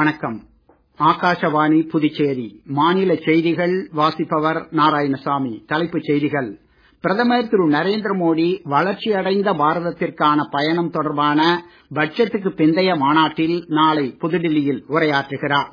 வணக்கம். ஆகாஷவாணி புதுச்சேரி மாநில செய்திகள் வாசிப்பவர் நாராயணசாமி. தலைப்புச் செய்திகள். பிரதமர் திரு நரேந்திர மோடி வளர்ச்சியடைந்த பாரதத்திற்கான பயணம் தொடர்பான பட்ஜெட்டுக்கு பிந்தைய மாநாட்டில் நாளை புதுடில்லியில் உரையாற்றுகிறார்.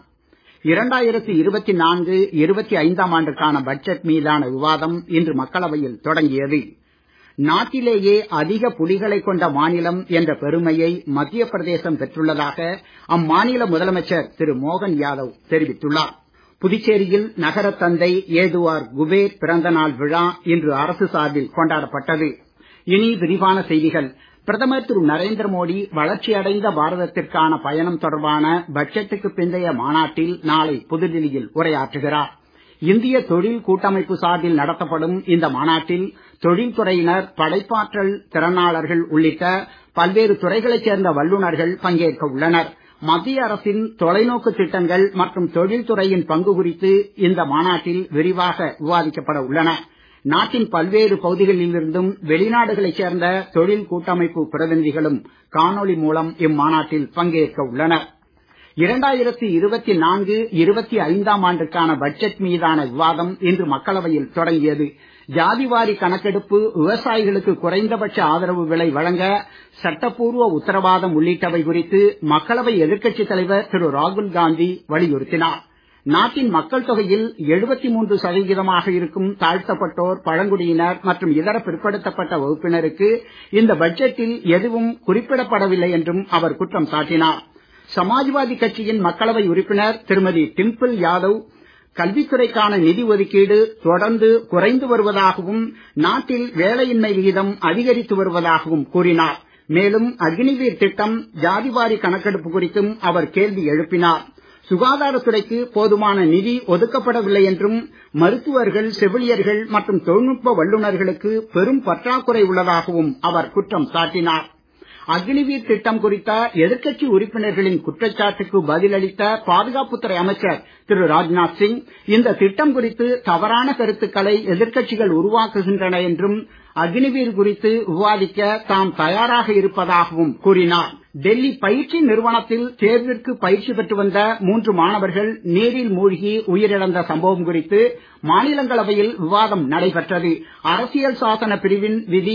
2024-25 ஆண்டுக்கான பட்ஜெட் மீதான விவாதம் இன்று மக்களவையில் தொடங்கியது. நாட்டிலேயே அதிக புலிகளை கொண்ட மாநிலம் என்ற பெருமையை மத்திய பிரதேசம் பெற்றுள்ளதாக அம்மாநில முதலமைச்சர் திரு மோகன் யாதவ் தெரிவித்துள்ளார். புதுச்சேரியில் நகர தந்தை ஏதுவார் குபேர் பிறந்த நாள் விழா இன்று அரசு சார்பில் கொண்டாடப்பட்டது. இனி விரிவான செய்திகள். பிரதமர் திரு நரேந்திர மோடி வளர்ச்சியடைந்த பாரதத்திற்கான பயணம் தொடர்பான பட்ஜெட்டுக்கு பிந்தைய மாநாட்டில் நாளை புதுடில்லியில் உரையாற்றுகிறார். இந்திய தொழில் கூட்டமைப்பு சார்பில் நடத்தப்படும் இந்த மாநாட்டில் தொழில்துறையினர், படைப்பாற்றல் திறனாளர்கள் உள்ளிட்ட பல்வேறு துறைகளைச் சேர்ந்த வல்லுநர்கள் பங்கேற்க உள்ளனர். மத்திய அரசின் தொலைநோக்கு திட்டங்கள் மற்றும் தொழில்துறையின் பங்கு குறித்து இந்த மாநாட்டில் விரிவாக விவாதிக்கப்பட உள்ளன. நாட்டின் பல்வேறு பகுதிகளில் இருந்தும் வெளிநாடுகளைச் சேர்ந்த தொழில் கூட்டமைப்பு பிரதிநிதிகளும் காணொளி மூலம் இம்மாநாட்டில் பங்கேற்க உள்ளனர். 2024-25 ஆண்டுக்கான பட்ஜெட் மீதான விவாதம் இன்று மக்களவையில் தொடங்கியது. ஜாதிவாரி கணக்கெடுப்பு, விவசாயிகளுக்கு குறைந்தபட்ச ஆதரவு விலை வழங்க சட்டப்பூர்வ உத்தரவாதம் உள்ளிட்டவை குறித்து மக்களவை எதிர்க்கட்சித் தலைவர் திரு ராகுல் காந்தி வலியுறுத்தினார். நாட்டின் மக்கள் தொகையில் 73% இருக்கும் தாழ்த்தப்பட்டோர், பழங்குடியினர் மற்றும் இதர பிற்படுத்தப்பட்ட வகுப்பினருக்கு இந்த பட்ஜெட்டில் எதுவும் குறிப்பிடப்படவில்லை என்றும் அவர் குற்றம் சாட்டினார். சமாஜ்வாதி கட்சியின் மக்களவை உறுப்பினர் திருமதி டிம்பிள் யாதவ் கல்வித்துறைக்கான நிதி ஒதுக்கீடு தொடர்ந்து குறைந்து வருவதாகவும் நாட்டில் வேலையின்மை விகிதம் அதிகரித்து வருவதாகவும் கூறினார். மேலும் அக்னிவீர் திட்டம், ஜாதிவாரி கணக்கெடுப்பு குறித்தும் அவர் கேள்வி எழுப்பினார். சுகாதாரத்துறைக்கு போதுமான நிதி ஒதுக்கப்படவில்லை என்றும், மருத்துவர்கள், செவிலியர்கள் மற்றும் தொழில்நுட்ப வல்லுநர்களுக்கு பெரும் பற்றாக்குறை உள்ளதாகவும் அவர் குற்றம் சாட்டினார். அக்னிவீர் திட்டம் குறித்த எதிர்க்கட்சி உறுப்பினர்களின் குற்றச்சாட்டுக்கு பதிலளித்த பாதுகாப்புத்துறை அமைச்சர் திரு ராஜ்நாத் சிங், இந்த திட்டம் குறித்து தவறான கருத்துக்களை எதிர்க்கட்சிகள் உருவாக்குகின்றன என்றும், அக்னிவீர் குறித்து விவாதிக்க தாம் தயாராக இருப்பதாகவும் கூறினார். டெல்லி பயிற்சி நிறுவனத்தில் தேர்விற்கு பயிற்சி பெற்று வந்த 3 மாணவர்கள் நீரில் மூழ்கி உயிரிழந்த சம்பவம் குறித்து மாநிலங்களவையில் விவாதம் நடைபெற்றது. அரசியல் சாசன பிரிவின் விதி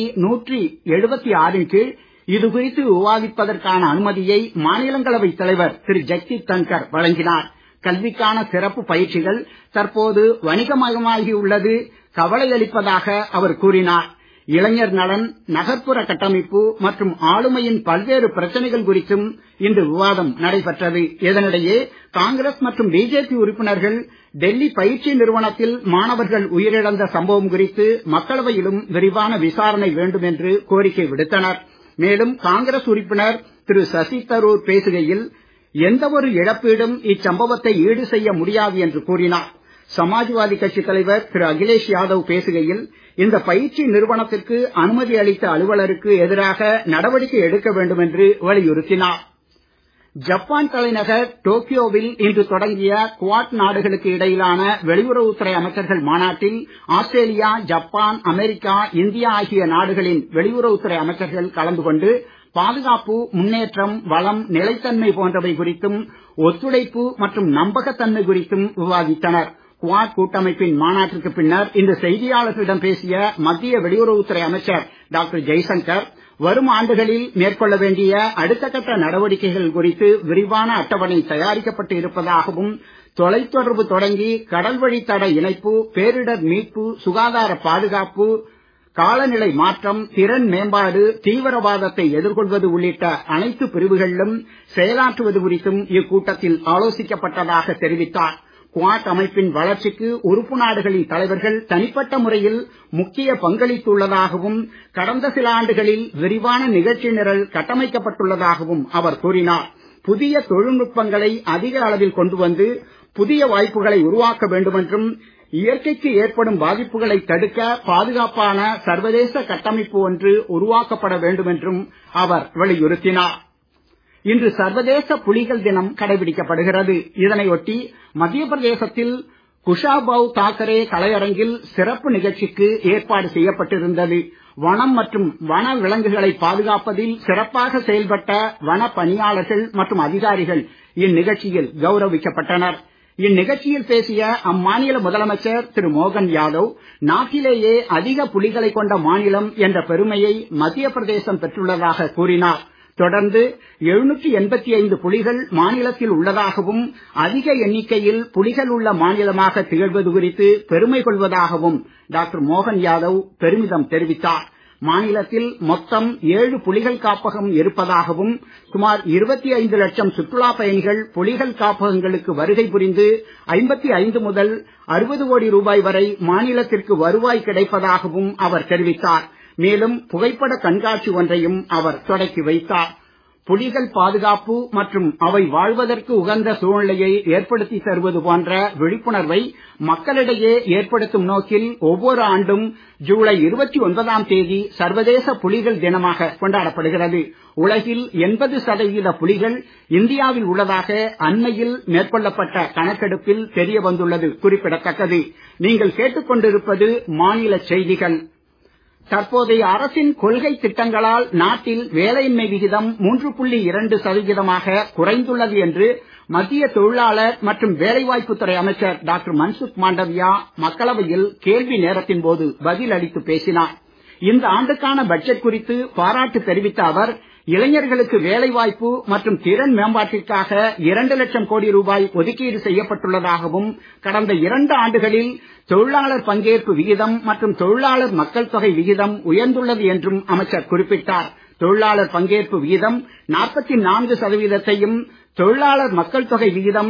176 கீழ் இது குறித்து விவாதிப்பதற்கான அனுமதியை மாநிலங்களவை தலைவர் திரு ஜெக்தீப் தன்கர் வழங்கினார். கல்விக்கான சிறப்பு பயிற்சிகள் தற்போது வணிகமயமாகியுள்ளது கவலை அளிப்பதாக அவர் கூறினார். இளைஞர் நலன், நகர்ப்புற கட்டமைப்பு மற்றும் ஆளுமையின் பல்வேறு பிரச்சனைகள் குறித்தும் இன்று விவாதம் நடைபெற்றது. இதனிடையே காங்கிரஸ் மற்றும் பிஜேபி உறுப்பினர்கள் டெல்லி பயிற்சி நிறுவனத்தில் மாணவர்கள் உயிரிழந்த சம்பவம் குறித்து மக்களவையிலும் விரிவான விசாரணை வேண்டும் என்று கோரிக்கை விடுத்தனர். மேலும் காங்கிரஸ் உறுப்பினர் திரு சசி தரூர் பேசுகையில், எந்த ஒரு இழப்பீடும் இச்சம்பவத்தை ஈடு செய்ய முடியாது என்று கூறினார். சமாஜ்வாதி கட்சி தலைவர் திரு அகிலேஷ் யாதவ் பேசுகையில், இந்த பயிற்சி நிறுவனத்திற்கு அனுமதி அளித்த அலுவலருக்கு எதிராக நடவடிக்கை எடுக்க வேண்டும் என்று வலியுறுத்தினார். ஜப்பான் தலைநகர் டோக்கியோவில் இன்று தொடங்கிய குவாட் நாடுகளுக்கு இடையிலான வெளியுறவுத்துறை அமைச்சர்கள் மாநாட்டில் ஆஸ்திரேலியா, ஜப்பான், அமெரிக்கா, இந்தியா ஆகிய நாடுகளின் வெளியுறவுத்துறை அமைச்சர்கள் கலந்து கொண்டு பாதுகாப்பு, முன்னேற்றம், வளம், நிலைத்தன்மை போன்றவை குறித்தும், ஒத்துழைப்பு மற்றும் நம்பகத்தன்மை குறித்தும் விவாதித்தனர். குவாட் கூட்டமைப்பின் மாநாட்டிற்கு பின்னர் இன்று செய்தியாளர்களிடம் பேசிய மத்திய வெளியுறவுத்துறை அமைச்சர் டாக்டர் ஜெய்சங்கர், வரும் ஆண்டுகளில் மேற்கொள்ள வேண்டிய அடுத்த கட்ட நடவடிக்கைகள் குறித்து விரிவான அட்டவணை தயாரிக்கப்பட்டு இருப்பதாகவும், தொலைத்தொடர்பு தொடங்கி கடல் வழித்தட இணைப்பு, பேரிடர் மீட்பு, சுகாதார பாதுகாப்பு, காலநிலை மாற்றம், திறன் மேம்பாடு, தீவிரவாதத்தை எதிர்கொள்வது உள்ளிட்ட அனைத்து பிரிவுகளிலும் செயலாற்றுவது குறித்தும் இக்கூட்டத்தில் ஆலோசிக்கப்பட்டதாக தெரிவித்தார். குவாட் அமைப்பின் வளர்ச்சிக்கு உறுப்பு நாடுகளின் தலைவர்கள் தனிப்பட்ட முறையில் முக்கிய பங்களித்துள்ளதாகவும், கடந்த சில ஆண்டுகளில் விரிவான நிகழ்ச்சி நிரல் கட்டமைக்கப்பட்டுள்ளதாகவும் அவர் கூறினார். புதிய தொழில்நுட்பங்களை அதிக அளவில் கொண்டு வந்து புதிய வாய்ப்புகளை உருவாக்க வேண்டும் என்றும், இயற்கைக்கு ஏற்படும் பாதிப்புகளை தடுக்க பாதுகாப்பான சர்வதேச கட்டமைப்பு ஒன்று உருவாக்கப்பட வேண்டும் என்றும் அவர் வலியுறுத்தினார். இன்று சர்வதேச புலிகள் தினம் கடைபிடிக்கப்படுகிறது. இதனையொட்டி மத்திய பிரதேசத்தில் குஷாபாவ் தாக்கரே கலையரங்கில் சிறப்பு நிகழ்ச்சிக்கு ஏற்பாடு செய்யப்பட்டிருந்தது. வனம் மற்றும் வன விலங்குகளை பாதுகாப்பதில் சிறப்பாக செயல்பட்ட வன பணியாளர்கள் மற்றும் அதிகாரிகள் இந்நிகழ்ச்சியில் கௌரவிக்கப்பட்டனர். இந்நிகழ்ச்சியில் பேசிய அம்மாநில முதலமைச்சர் திரு மோகன் யாதவ், நாட்டிலேயே அதிக புலிகளை கொண்ட மாநிலம் என்ற பெருமையை மத்திய பிரதேசம் பெற்றுள்ளதாக கூறினார். தொடர்ந்து 785 புலிகள் மாநிலத்தில் உள்ளதாகவும் அதிக எண்ணிக்கையில் புலிகள் உள்ள மாநிலமாக திகழ்வது குறித்து பெருமை கொள்வதாகவும் டாக்டர் மோகன் யாதவ் பெருமிதம் தெரிவித்தார். மாநிலத்தில் மொத்தம் 7 புலிகள் காப்பகம் இருப்பதாகவும் சுமார் 25 லட்சம் சுற்றுலா பயணிகள் புலிகள் காப்பகங்களுக்கு வருகை புரிந்து 55 முதல் 60 கோடி ரூபாய் வரை மாநிலத்திற்கு வருவாய் கிடைப்பதாகவும் அவர் தெரிவித்தார். மேலும் புகைப்பட கண்காட்சி ஒன்றையும் அவர் தொடக்கி வைத்தார். புலிகள் பாதுகாப்பு மற்றும் அவை வாழ்வதற்கு உகந்த சூழ்நிலையை ஏற்படுத்தி தருவது போன்ற விழிப்புணர்வை மக்களிடையே ஏற்படுத்தும் நோக்கில் ஒவ்வொரு ஆண்டும் ஜூலை 29ஆம் தேதி சர்வதேச புலிகள் தினமாக கொண்டாடப்படுகிறது. உலகில் 80% புலிகள் இந்தியாவில் உள்ளதாக அண்மையில் மேற்கொள்ளப்பட்ட கணக்கெடுப்பில் தெரிய வந்துள்ளது குறிப்பிடத்தக்கது. நீங்கள் கேட்டுக்கொண்டிருப்பது மாநில செய்திகள். தற்போதைய அரசின் கொள்கை திட்டங்களால் நாட்டில் வேலையின்மை விகிதம் 3.2% குறைந்துள்ளது என்று மத்திய தொழிலாளர் மற்றும் வேலைவாய்ப்புத் துறை அமைச்சர் டாக்டர் மன்சுக் மாண்டவியா மக்களவையில் கேள்வி நேரத்தின் போது பதில் அளித்து பேசினார். இந்த ஆண்டுக்கான பட்ஜெட் குறித்து பாராட்டு தெரிவித்த அவர், இளைஞர்களுக்கு வேலைவாய்ப்பு மற்றும் திறன் மேம்பாட்டிற்காக 2 லட்சம் கோடி ரூபாய் ஒதுக்கீடு செய்யப்பட்டுள்ளதாகவும், கடந்த 2 ஆண்டுகளில் தொழிலாளர் பங்கேற்பு விகிதம் மற்றும் தொழிலாளர் மக்கள் தொகை விகிதம் உயர்ந்துள்ளது என்றும் அமைச்சர் குறிப்பிட்டார். தொழிலாளர் பங்கேற்பு விகிதம் 44%ஐயும் தொழிலாளர் மக்கள் தொகை விகிதம்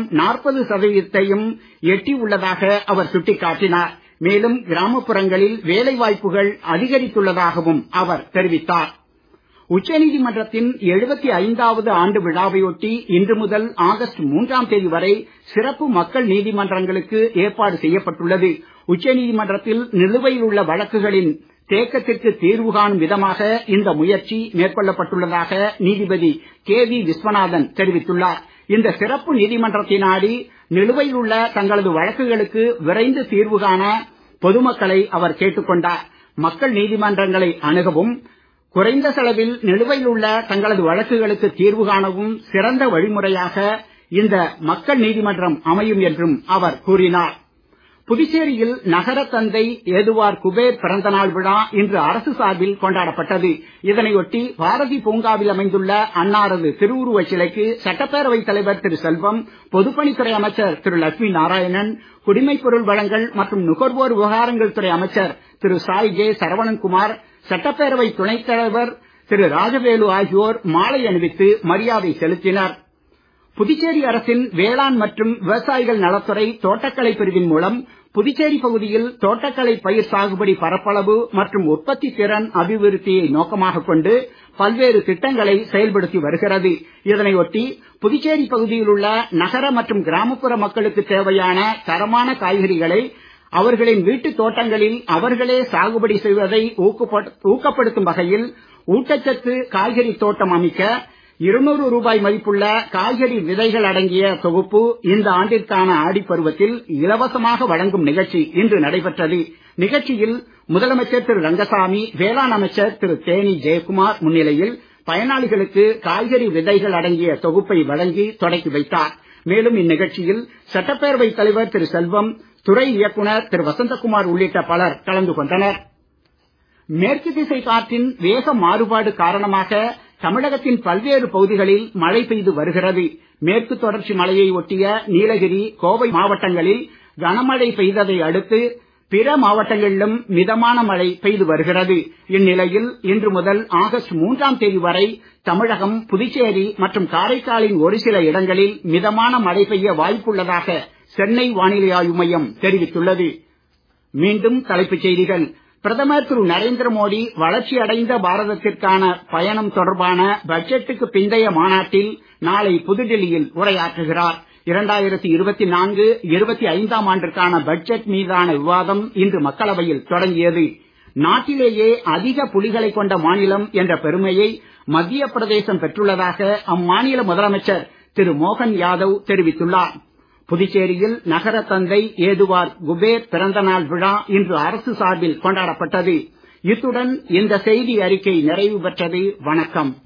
40%ஐயும் எட்டியுள்ளதாக அவர் சுட்டிக்காட்டினார். மேலும் கிராமப்புறங்களில் வேலை வாய்ப்புகள் அதிகரித்துள்ளதாகவும் அவர் தெரிவித்தார். உச்சநீதிமன்றத்தின் 75வது ஆண்டு விழாவையொட்டி இன்று முதல் ஆகஸ்ட் 3ஆம் தேதி வரை சிறப்பு மக்கள் நீதிமன்றங்களுக்கு ஏற்பாடு செய்யப்பட்டுள்ளது. உச்சநீதிமன்றத்தில் நிலுவையில் உள்ள வழக்குகளின் தேக்கத்திற்கு தீர்வு காணும் விதமாக இந்த முயற்சி மேற்கொள்ளப்பட்டுள்ளதாக நீதிபதி கே.வி. விஸ்வநாதன் தெரிவித்துள்ளார். இந்த சிறப்பு நீதிமன்றத்தை நாடி நிலுவையில் உள்ள தங்களது வழக்குகளுக்கு விரைந்து தீர்வு காண பொதுமக்களை அவர் கேட்டுக் கொண்டார். மக்கள் நீதிமன்றங்களை அணுகவும் குறைந்த செலவில் நிலுவையில் உள்ள தங்களது வழக்குகளுக்கு தீர்வு காணவும் சிறந்த வழிமுறையாக இந்த மக்கள் நீதிமன்றம் அமையும் என்றும் அவர் கூறினார். புதுச்சேரியில் நகர தந்தை ஏதுவார் குபேர் பிறந்தநாள் விழா இன்று அரசு சார்பில் கொண்டாடப்பட்டது. இதனையொட்டி பாரதி பூங்காவில் அமைந்துள்ள அன்னாரது திருவுருவச் சிலைக்கு சட்டப்பேரவைத் தலைவர் திரு செல்வம், பொதுப்பணித்துறை அமைச்சர் திரு லட்சுமி நாராயணன், குடிமைப் பொருள் வழங்கல் மற்றும் நுகர்வோர் விவகாரங்கள் துறை அமைச்சர் திரு சாய் ஜே சரவணன்குமார், சட்டப்பேரவை துணைத் தலைவர் திரு ராஜவேலு ஆகியோர் மாலை அணிவித்து மரியாதை செலுத்தினர். புதுச்சேரி அரசின் வேளாண் மற்றும் விவசாயிகள் நலத்துறை தோட்டக்கலை பிரிவின் மூலம் புதுச்சேரி பகுதியில் தோட்டக்கலை பயிர் சாகுபடி பரப்பளவு மற்றும் உற்பத்தி திறன் அபிவிருத்தியை நோக்கமாக கொண்டு பல்வேறு திட்டங்களை செயல்படுத்தி வருகிறது. இதனையொட்டி புதுச்சேரி பகுதியில் உள்ள நகர மற்றும் கிராமப்புற மக்களுக்கு தேவையான தரமான காய்கறிகளை அவர்களின் வீட்டு தோட்டங்களில் அவர்களே சாகுபடி செய்வதை ஊக்கப்படுத்தும் வகையில் ஊட்டச்சத்து காய்கறி தோட்டம் அமைக்க 200 ரூபாய் மதிப்புள்ள காய்கறி விதைகள் அடங்கிய தொகுப்பு இந்த ஆண்டிற்கான ஆடிப்பருவத்தில் இலவசமாக வழங்கும் நிகழ்ச்சி இன்று நடைபெற்றது. நிகழ்ச்சியில் முதலமைச்சர் திரு ரங்கசாமி, வேளாண் அமைச்சர் திரு தேனி ஜெயக்குமார் முன்னிலையில் பயனாளிகளுக்கு காய்கறி விதைகள் அடங்கிய தொகுப்பை வழங்கி தொடக்கி வைத்தார். மேலும் இந்நிகழ்ச்சியில் சட்டப்பேரவைத் தலைவர் திரு செல்வம், துறை இயக்குனர் திரு வசந்தகுமார் உள்ளிட்ட பலர் கலந்து கொண்டனர். மேற்கு திசை காற்றின் வேக மாறுபாடு காரணமாக தமிழகத்தின் பல்வேறு பகுதிகளில் மழை பெய்து வருகிறது. மேற்கு தொடர்ச்சி மலையை ஒட்டிய நீலகிரி, கோவை மாவட்டங்களில் கனமழை பெய்ததை அடுத்து பிற மாவட்டங்களிலும் மிதமான மழை பெய்து வருகிறது. இந்நிலையில் இன்று முதல் ஆகஸ்ட் 3ஆம் தேதி வரை தமிழகம், புதுச்சேரி மற்றும் காரைக்காலின் ஒரு சில இடங்களில் மிதமான மழை பெய்ய வாய்ப்புள்ளதாக சென்னை வானிலை ஆய்வு மையம் தெரிவித்துள்ளது. மீண்டும் தலைப்புச் செய்திகள். பிரதமர் திரு நரேந்திர மோடி வளர்ச்சி அடைந்த பாரதத்திற்கான பயணம் தொடர்பான பட்ஜெட்டுக்கு பிந்தைய மாநாட்டில் நாளை புதுடெல்லியில் உரையாற்றுகிறார். 2024-25ஆம் ஆண்டிற்கான பட்ஜெட் மீதான விவாதம் இன்று மக்களவையில் தொடங்கியது. நாட்டிலேயே அதிக புலிகளை கொண்ட மாநிலம் என்ற பெருமையை மத்திய பிரதேசம் பெற்றுள்ளதாக அம்மாநில முதலமைச்சர் திரு மோகன் யாதவ் தெரிவித்துள்ளார். புதுச்சேரியில் நகர தந்தை ஏதுவார் குபேர் பிறந்தநாள் விழா இன்று அரசு சார்பில் கொண்டாடப்பட்டது. இத்துடன் இந்த செய்தி அறிக்கை நிறைவு பெற்றது. வணக்கம்.